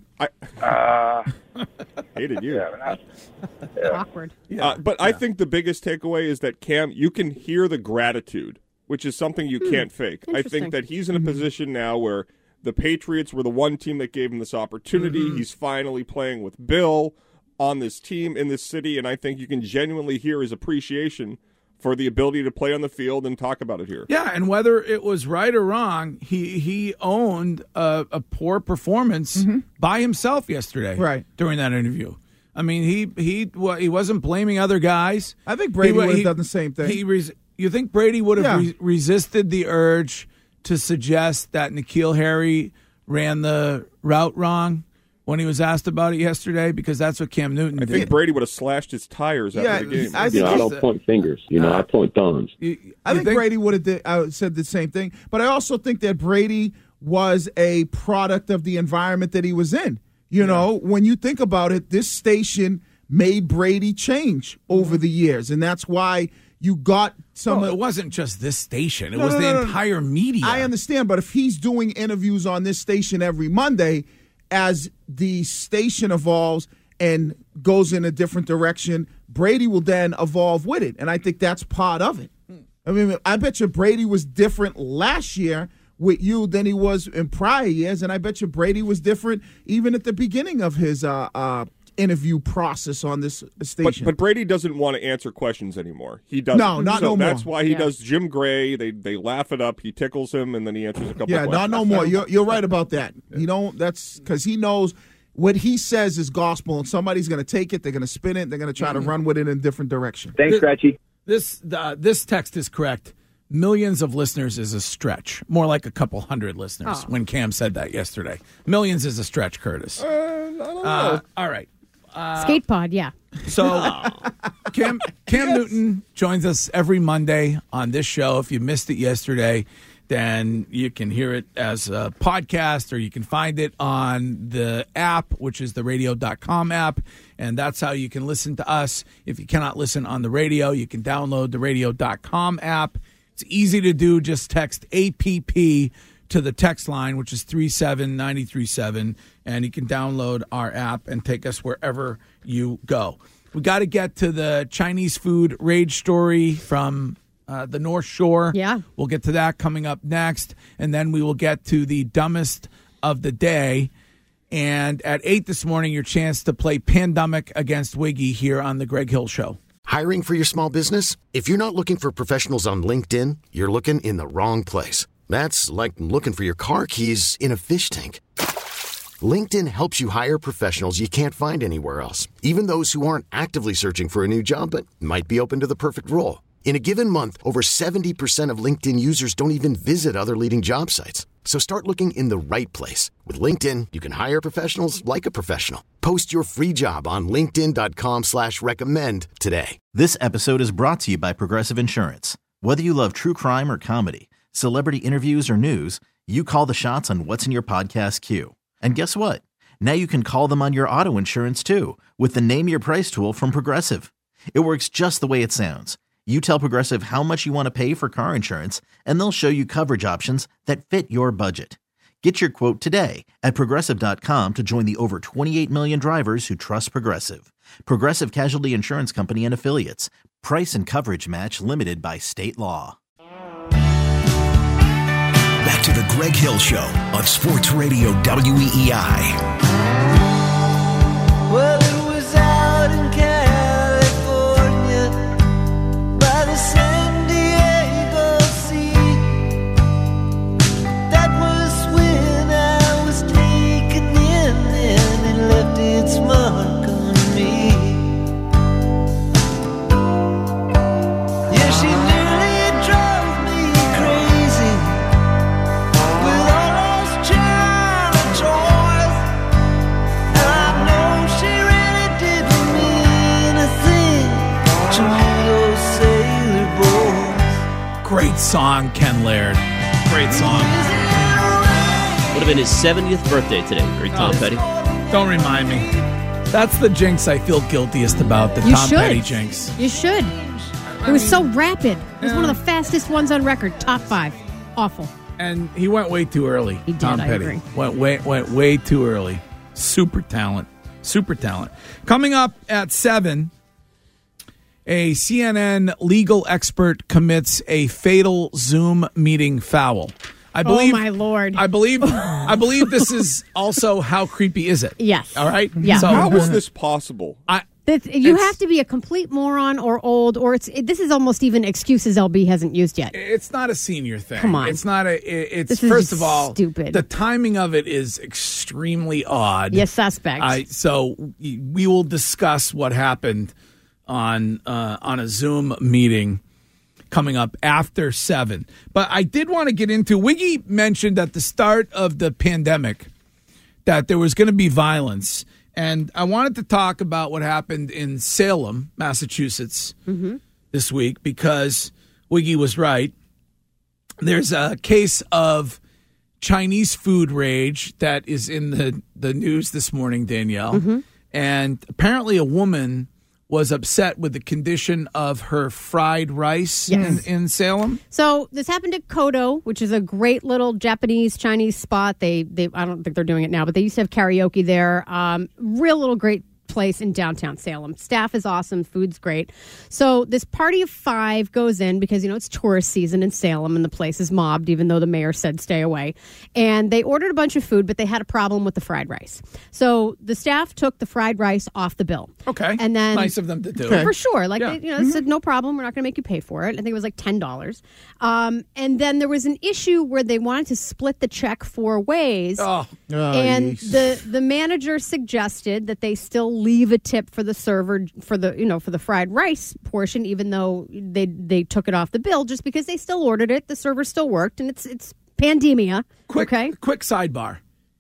Hated you. Awkward. But I think the biggest takeaway is that Cam, you can hear the gratitude which is something you can't fake. I think that he's in a position now where the Patriots were the one team that gave him this opportunity. He's finally playing with Bill on this team in this city, and I think you can genuinely hear his appreciation for the ability to play on the field and talk about it here. Yeah, and whether it was right or wrong, he owned a poor performance by himself yesterday during that interview. I mean, he wasn't blaming other guys. I think Brady would have done the same thing. You think Brady would have resisted the urge to suggest that N'Keal Harry ran the route wrong when he was asked about it yesterday? Because that's what Cam Newton did. I think Brady would have slashed his tires after the game. I don't point fingers. I point thumbs. I think Brady would have said the same thing. But I also think that Brady was a product of the environment that he was in. You know, when you think about it, this station made Brady change over the years. And that's why you got some. Well, it wasn't just this station. It was the entire media. I understand. But if he's doing interviews on this station every Monday, as the station evolves and goes in a different direction, Brady will then evolve with it. And I think that's part of it. I mean, I bet you Brady was different last year with you than he was in prior years. And I bet you Brady was different even at the beginning of his interview process on this station. But Brady doesn't want to answer questions anymore. He doesn't. No more. That's why he does Jim Gray. They laugh it up. He tickles him, and then he answers a couple of questions. No more. You're right about that. That's because he knows what he says is gospel, and somebody's going to take it, they're going to spin it, they're going to try to run with it in a different direction. Thanks, Scratchy. This text is correct. Millions of listeners is a stretch. More like a couple hundred listeners when Cam said that yesterday. Millions is a stretch, Curtis. I don't know. All right. Skate Pod, yeah. So Cam Newton joins us every Monday on this show. If you missed it yesterday, then you can hear it as a podcast, or you can find it on the app, which is the radio.com app. And that's how you can listen to us. If you cannot listen on the radio, you can download the radio.com app. It's easy to do. Just text APP to the text line, which is 37937, and you can download our app and take us wherever you go. We got to get to the Chinese food rage story from the North Shore. Yeah. We'll get to that coming up next, and then we will get to the dumbest of the day. And at 8 this morning, your chance to play Pandemic against Wiggy here on the Greg Hill Show. Hiring for your small business? If you're not looking for professionals on LinkedIn, you're looking in the wrong place. That's like looking for your car keys in a fish tank. LinkedIn helps you hire professionals you can't find anywhere else, even those who aren't actively searching for a new job but might be open to the perfect role. In a given month, over 70% of LinkedIn users don't even visit other leading job sites. So start looking in the right place. With LinkedIn, you can hire professionals like a professional. Post your free job on linkedin.com/recommend today. This episode is brought to you by Progressive Insurance. Whether you love true crime or comedy, celebrity interviews or news, you call the shots on what's in your podcast queue. And guess what? Now you can call them on your auto insurance too with the Name Your Price tool from Progressive. It works just the way it sounds. You tell Progressive how much you want to pay for car insurance, and they'll show you coverage options that fit your budget. Get your quote today at Progressive.com to join the over 28 million drivers who trust Progressive. Progressive Casualty Insurance Company and Affiliates. Price and coverage match limited by state law. Back to the Greg Hill Show on Sports Radio WEEI. Well, it was out in California by the San Diego Sea. That was when I was taken in, and it left its mark on me. Yeah, she nearly drove me crazy with all those China toys, and I know she really didn't mean a thing to me, those sailor boys. Great song, Ken Laird. Great song. Would have been his 70th birthday today, right, Tom Petty? Don't remind me. That's the jinx I feel guiltiest about, the Tom Petty jinx. You should. It was so rapid. It was one of the fastest ones on record. Top 5. Awful. And he went way too early. He did, Tom I Petty agree. went way too early. Super talent. Coming up at 7 A CNN legal expert commits a fatal Zoom meeting foul. I believe, oh my Lord! I believe this is also How Creepy Is It? Yes. All right. Yeah. So, how is this possible? You have to be a complete moron or old, or this is almost even excuses LB hasn't used yet. It's not a senior thing. Come on. It's not it's This is first just of all, stupid. The timing of it is extremely odd. Yes, suspect. So we will discuss what happened on a Zoom meeting coming up after 7. But I did want to get into, Wiggy mentioned at the start of the pandemic that there was going to be violence. And I wanted to talk about what happened in Salem, Massachusetts this week, because Wiggy was right. There's a case of Chinese food rage that is in the news this morning, Danielle. And apparently a woman was upset with the condition of her fried rice in Salem. So this happened at Kodo, which is a great little Japanese Chinese spot. They I don't think they're doing it now, but they used to have karaoke there. Real little great place in downtown Salem. Staff is awesome. Food's great. So this party of 5 goes in because, it's tourist season in Salem and the place is mobbed, even though the mayor said stay away. And they ordered a bunch of food, but they had a problem with the fried rice. So the staff took the fried rice off the bill. Okay. And then nice of them to do it. For sure. They said, no problem. We're not going to make you pay for it. I think it was like $10. And then there was an issue where they wanted to split the check 4 ways. And the manager suggested that they still leave a tip for the server for the fried rice portion, even though they took it off the bill, just because they still ordered it. The server still worked, and it's pandemia. Quick sidebar.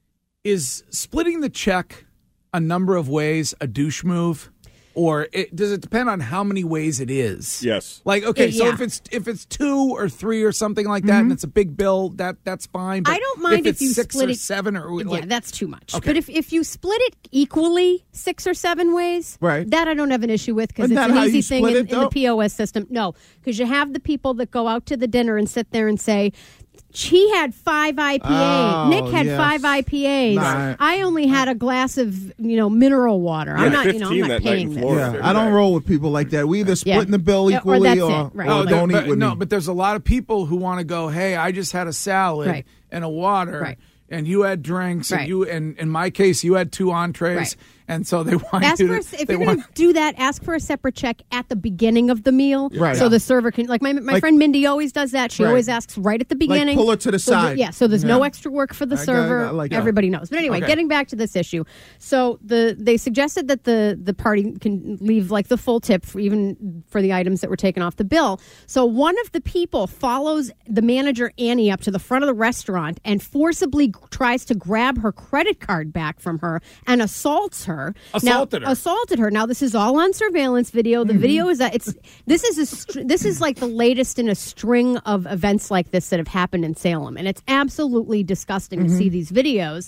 Is splitting the check a number of ways a douche move? Or does it depend on how many ways it is? Yes. So if it's 2 or 3 or something like that, and it's a big bill, that's fine. But I don't mind if you 6 split or it 7 or that's too much. Okay. But if you split it equally 6 or 7 ways, right, that I don't have an issue with because Isn't it's that an how easy you thing split in it, the though? POS system. No, because you have the people that go out to the dinner and sit there and say, she had 5 IPAs. Oh, Nick had yes. 5 IPAs. Right. I only had a glass of mineral water. I'm not 15 I'm not that night paying in this. Florida. I don't roll with people like that. We either splitting the bill Yeah, or equally that's or, it. Right. or don't eat with me. But there's a lot of people who want to go, hey, I just had a salad Right. and a water. Right. And you had drinks, Right. and you, and in my case, you had 2 entrees, Right. and so they want Ask you for to. if you're going to do that, ask for a separate check at the beginning of the meal, Right. so the server can. Like my friend Mindy always does that. She Right. always asks right at the beginning. pull her to the side. So there's no Yeah. extra work for the I got it. server. I like that. Everybody knows. But anyway, Okay. getting back to this issue, so they suggested that the party can leave like the full tip even for the items that were taken off the bill. So one of the people follows the manager Annie up to the front of the restaurant and forcibly tries to grab her credit card back from her and assaults her. Assaulted her. Now this is all on surveillance video. The video is this is like the latest in a string of events like this that have happened in Salem, and it's absolutely disgusting to see these videos.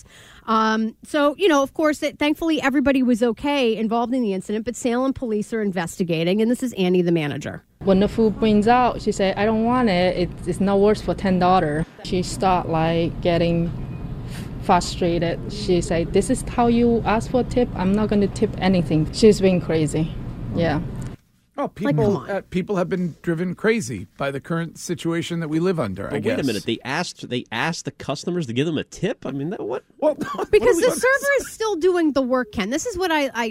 So of course, thankfully everybody was okay involved in the incident, but Salem police are investigating, and this is Annie, the manager. When the food brings out, she said, "I don't want it. It's not worth for $10." She start getting frustrated. She said, "This is how you ask for a tip? I'm not going to tip anything." She's being crazy. Yeah. Oh, people have been driven crazy by the current situation that we live under. I guess. Wait a minute. They asked the customers to give them a tip. I mean, what? Well, because the server is still doing the work, Ken. This is what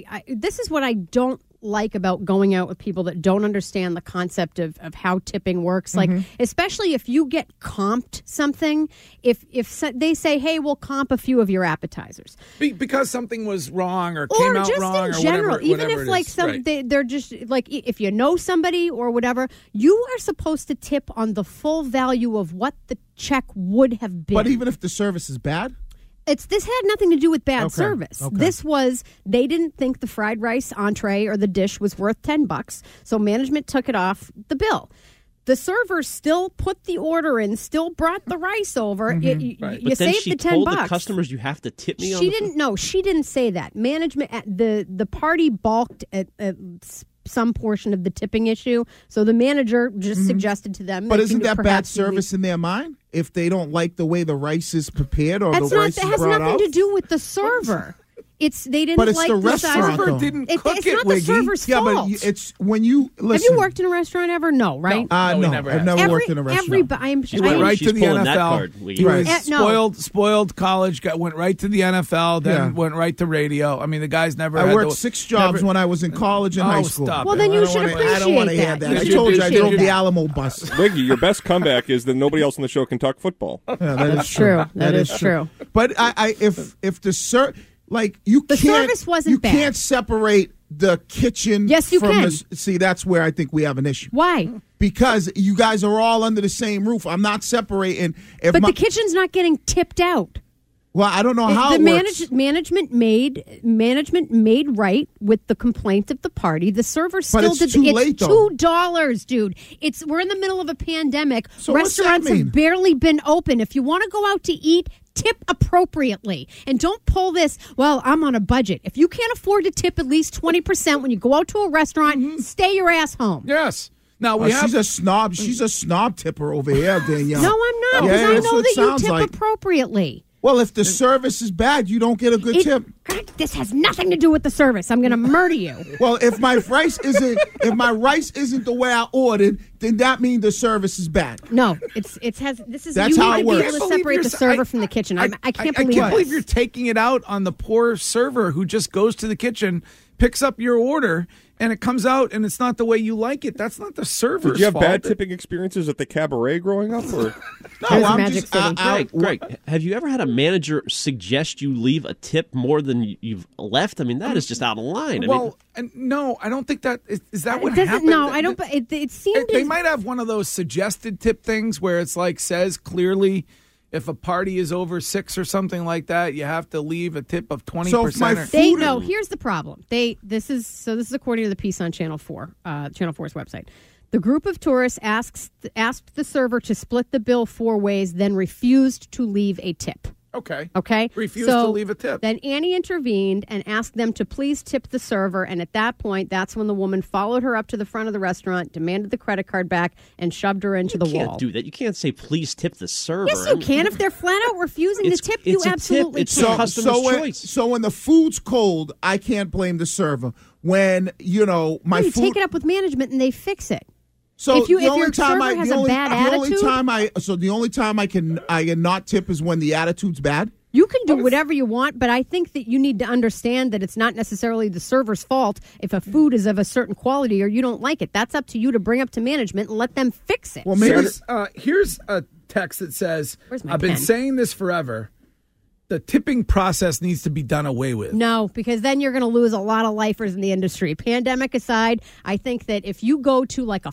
I don't like about going out with people that don't understand the concept of how tipping works. Like, especially if you get comped something, if they say, hey, we'll comp a few of your appetizers. Because something was wrong or came out just wrong in or general, whatever. even whatever if it like is. Right. they're just like, if you know somebody or whatever, you are supposed to tip on the full value of what the check would have been. But even if the service is bad? This had nothing to do with bad service. Okay. This was, they didn't think the fried rice entree or the dish was worth $10, so management took it off the bill. The server still put the order in, still brought the rice over. You But then saved she the $10. told the customers, you have to tip me. She didn't. No, she didn't say that. Management, the party balked at some portion of the tipping issue, so the manager just suggested to them. But isn't that bad service in their mind if they don't like the way the rice is prepared or the rice is brought out? That has nothing to do with the server. They didn't But it's like the the size. restaurant, server though. didn't It's cook it, not the Wiggy. server's Yeah, fault. but it's when you listen. Have you worked in a restaurant ever? No, right? No, we I've have. never worked in a restaurant. He went right She's to the pulling that NFL. card, Wiggy. He was No. spoiled college. Went right to the NFL. Then Yeah. went right to radio. I mean, the guy's never. I had worked to- 6 jobs never- when I was in college and high school. Stop Well, it. then you I don't should wanna- appreciate I don't want to hear that. that. You I should told you I appreciate drove the that. Alamo bus. Wiggy, your best comeback is that nobody else on the show can talk football. Yeah, that That's true. That is true. But if the you The can't, service wasn't you bad. can't separate the kitchen. Yes, you from can. See, that's where I think we have an issue. Why? Because you guys are all under the same roof. I'm not separating. But the kitchen's not getting tipped out. Well, I don't know how the it works. management made right with the complaint of the party. The server But still it's did. too It's late, though. $2, dude. We're in the middle of a pandemic. So what's that Restaurants mean? have barely been open. If you want to go out to eat, tip appropriately, and don't pull this. Well, I'm on a budget. If you can't afford to tip at least 20% when you go out to a restaurant, stay your ass home. Yes. Now we have. She's a snob. She's a snob tipper over here, Danielle. No, I'm not. Because Yeah, I that's know what that it you sounds tip like. appropriately. Well, if the service is bad, you don't get a good tip. This has nothing to do with the service. I'm going to murder you. Well, if my rice isn't the way I ordered, then that means the service is bad. No, this is That's you how need it to be works. able to Believe separate the you're- server from the kitchen. I can't believe I can't believe this. you're taking it out on the poor server who just goes to the kitchen, picks up your order, and it comes out and it's not the way you like it. That's not the server's Did you have fault. bad tipping experiences at the cabaret growing up? Or Greg, have you ever had a manager suggest you leave a tip more than you've left? I mean, that is just out of line. I mean, Well, no, I don't think that is that what doesn't- happened. no, I don't- but it seemed they as- might have one of those suggested tip things where it's like says clearly if a party is over 6 or something like that, you have to leave a tip of 20%. Here's the problem. This is according to the piece on Channel 4, Channel 4's website. The group of tourists asked the server to split the bill 4 ways, then refused to leave a tip. Okay. Refused to leave a tip. Then Annie intervened and asked them to please tip the server. And at that point, that's when the woman followed her up to the front of the restaurant, demanded the credit card back, and shoved her into the you can't wall. do that. You can't say, please tip the server. Yes, you can. If they're flat out refusing to tip, you it's a tip. absolutely It's can. a customer's choice. So when the food's cold, I can't blame the server. When you You take it up with management and they fix it. So if your the only time server has a bad attitude, the only time I can not tip is when the attitude's bad. you can do whatever you want, but I think that you need to understand that it's not necessarily the server's fault if a food is of a certain quality or you don't like it. That's up to you to bring up to management and let them fix it. Well, maybe here's a text that says, my I've been pen? saying this forever. The tipping process needs to be done away with. No, because then you're going to lose a lot of lifers in the industry. Pandemic aside, I think that if you go to like a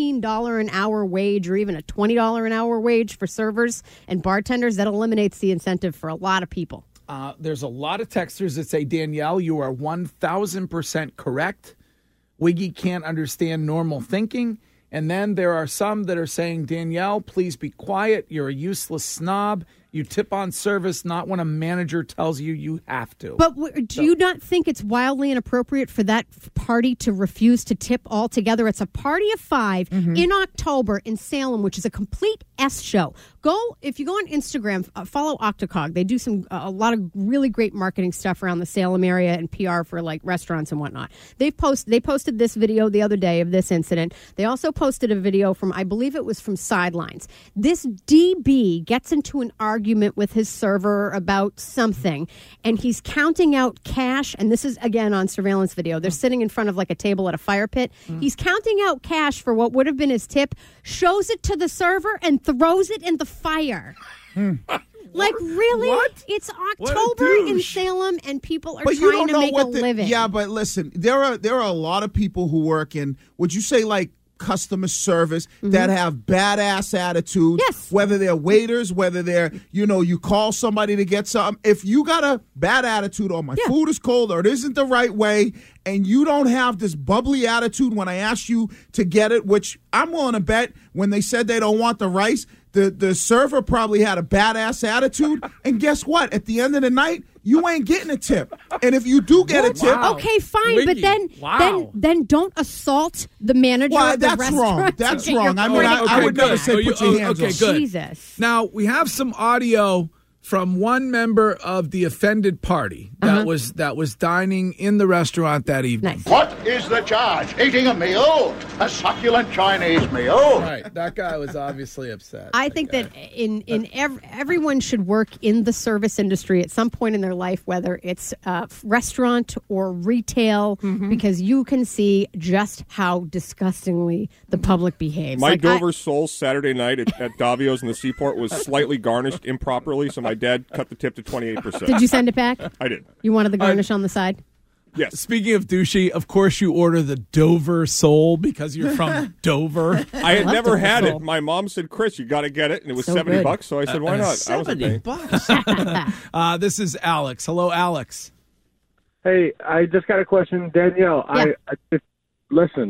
$15 an hour wage or even a $20 an hour wage for servers and bartenders, that eliminates the incentive for a lot of people. There's a lot of texters that say, Danielle, you are 1,000% correct. Wiggy can't understand normal thinking. And then there are some that are saying, Danielle, please be quiet. You're a useless snob. You tip on service, not when a manager tells you you have to. But do you not think it's wildly inappropriate for that party to refuse to tip altogether? It's a party of 5 in October in Salem, which is a complete S show. If you go on Instagram, follow Octocog. They do a lot of really great marketing stuff around the Salem area and PR for like restaurants and whatnot. They posted this video the other day of this incident. They also posted a video from, I believe it was from Sidelines. This DB gets into an argument with his server about something, and he's counting out cash, and this is, again, on surveillance video. They're sitting in front of like a table at a fire pit. He's counting out cash for what would have been his tip, shows it to the server, and throws it in the fire. Like, really? What? It's What a October in douche. Salem, and people are But you trying don't to know make a what living. Yeah, but listen, there are a lot of people who work in, would you say, like, customer service that have badass attitudes. Yes. Whether they're waiters, whether they're, you call somebody to get something. If you got a bad attitude or my food is cold or it isn't the right way, and you don't have this bubbly attitude when I ask you to get it, which I'm willing to bet when they said they don't want the rice, the server probably had a badass attitude. And guess what? At the end of the night, you ain't getting a tip. And if you do get a tip, okay, fine, but then don't assault the manager of the that's restaurant. wrong. to That's get your wrong. I mean, credit I card would never back. say put your hands okay, on. good. Jesus. Now, we have some audio from one member of the offended party that was dining in the restaurant that evening. Nice. What is the charge? Eating a meal? A succulent Chinese meal? Right. That guy was obviously upset. I think that everyone should work in the service industry at some point in their life, whether it's restaurant or retail, because you can see just how disgustingly the public behaves. My Dover Soul Saturday night at Davio's in the Seaport was slightly garnished improperly, so my dad cut the tip to 28%. Did you send it back? I did. You wanted the garnish on the side? Yes. Speaking of douchey, of course you order the Dover Soul because you're from Dover. I had never had it. My mom said, Chris, you got to get it. And it was $70, so I said, why not? $70. This is Alex. Hello, Alex. Hey, I just got a question. Danielle, I listen,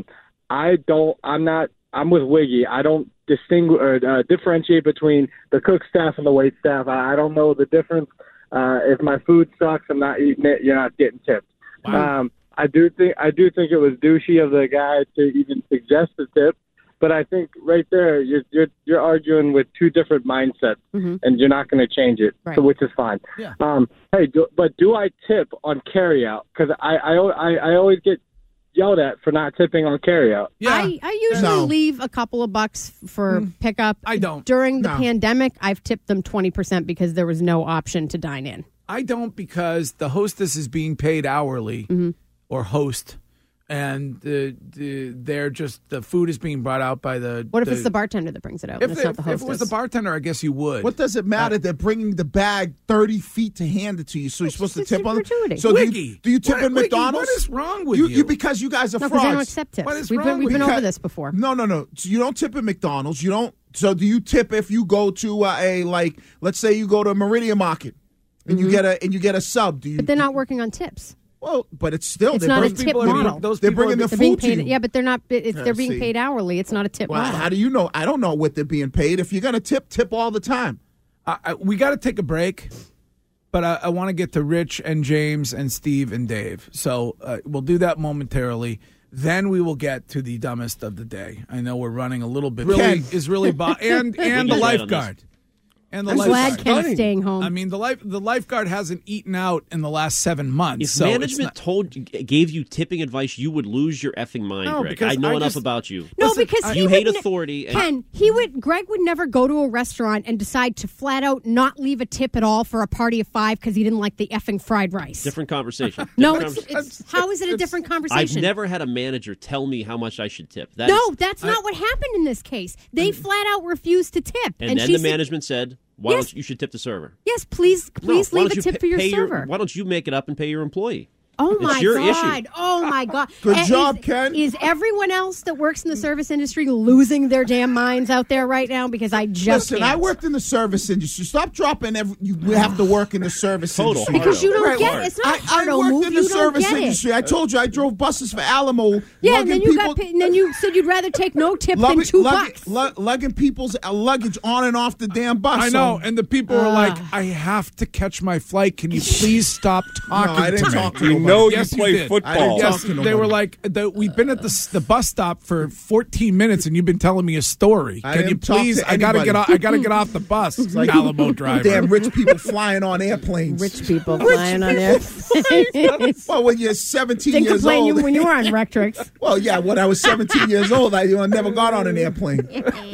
I'm with Wiggy. I don't distinguish or differentiate between the cook staff and the wait staff. I don't know the difference. If my food sucks, I'm not eating it. You're not getting tipped. Wow. I do think it was douchey of the guy to even suggest the tip, but I think right there you're arguing with two different mindsets, and you're not going to change it, right. so, which is fine. Yeah. But do I tip on carryout? Because I always get yelled at for not tipping on carryout. Yeah. I usually leave a couple of bucks for pickup. I don't. During the pandemic, I've tipped them 20% because there was no option to dine in. I don't, because the hostess is being paid hourly, or host, and they're just the food is being brought out by the. What if it's the bartender that brings it out? If It's not the hostess. it was the bartender, I guess you would. What does it matter? They're bringing the bag 30 feet to hand it to you, so you're supposed to tip on gratuity. So Wiggy, do you tip in Wiggy, McDonald's? what is wrong with you? Because you guys are No, frauds. because they don't accept tips. What is We've wrong been with over this before. No. So you don't tip at McDonald's. You don't. So do you tip if you go to let's say you go to Meridian Market and you get a sub? Do you? But they're not working on tips. Well, but it's still It's not a tip model. They're bringing the food to you. Yeah, but they're not. They're being paid hourly. It's not a tip model. How do you know? I don't know what they're being paid. If you're going to tip all the time. We got to take a break, but I want to get to Rich and James and Steve and Dave. So we'll do that momentarily. Then we will get to the dumbest of the day. I know we're running a little bit. And the lifeguard. And the I'm lifeguard. glad Ken's staying home. I mean, the lifeguard hasn't eaten out in the last 7 months. If management gave you tipping advice, you would lose your effing mind, No, Greg. because I know I enough just- about you. No, because you hate authority. Ken, Greg would never go to a restaurant and decide to flat out not leave a tip at all for a party of 5 because he didn't like the effing fried rice. Different conversation. No, Different it's how is it a different conversation? I've never had a manager tell me how much I should tip. That's not what happened in this case. They flat out refused to tip, and then the management said, "Why don't you should tip the server?" Yes, please leave a tip for your server. Why don't you make it up and pay your employee? Oh, It's my your God. issue. Oh, my God. Good job, Ken. Is everyone else that works in the service industry losing their damn minds out there right now? Because I just Listen, can't. I worked in the service industry. Stop dropping you have to work in the service industry. Because you don't get it. It's not a I hardo worked move. in the You don't service get it. industry. I told you I drove buses for Alamo. Yeah, and then you said you'd rather take no tip than $2. Lugging people's luggage on and off the damn bus. I know, and the people were like, "I have to catch my flight. Can you please stop talking?" No, I didn't to me? talk to nobody. Yes, you play did. football. Yes, they were like, "We've been at the bus stop for 14 minutes, and you've been telling me a story. I Can you didn't talk please? to I gotta get off. anybody." I gotta get off the bus." It's like Alamo driver. Damn rich people flying on airplanes. Rich people flying on airplanes. Well, when you're 17 Didn't years complain old. when you were on Rectrix. Well, yeah, when I was 17 years old, I never got on an airplane.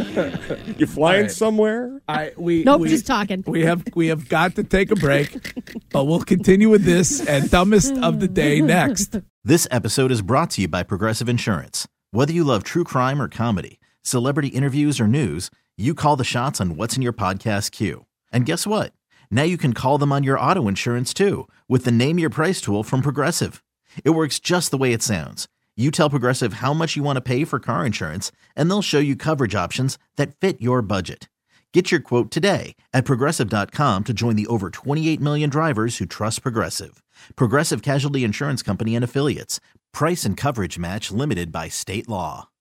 You flying somewhere? Just talking. We have got to take a break, but we'll continue with this and dumbest of the day next. This episode is brought to you by Progressive Insurance. Whether you love true crime or comedy, celebrity interviews or news, you call the shots on what's in your podcast queue. And guess what? Now you can call them on your auto insurance too with the Name Your Price tool from Progressive. It works just the way it sounds. You tell Progressive how much you want to pay for car insurance, and they'll show you coverage options that fit your budget. Get your quote today at Progressive.com to join the over 28 million drivers who trust Progressive. Progressive Casualty Insurance Company and Affiliates. Price and coverage match limited by state law.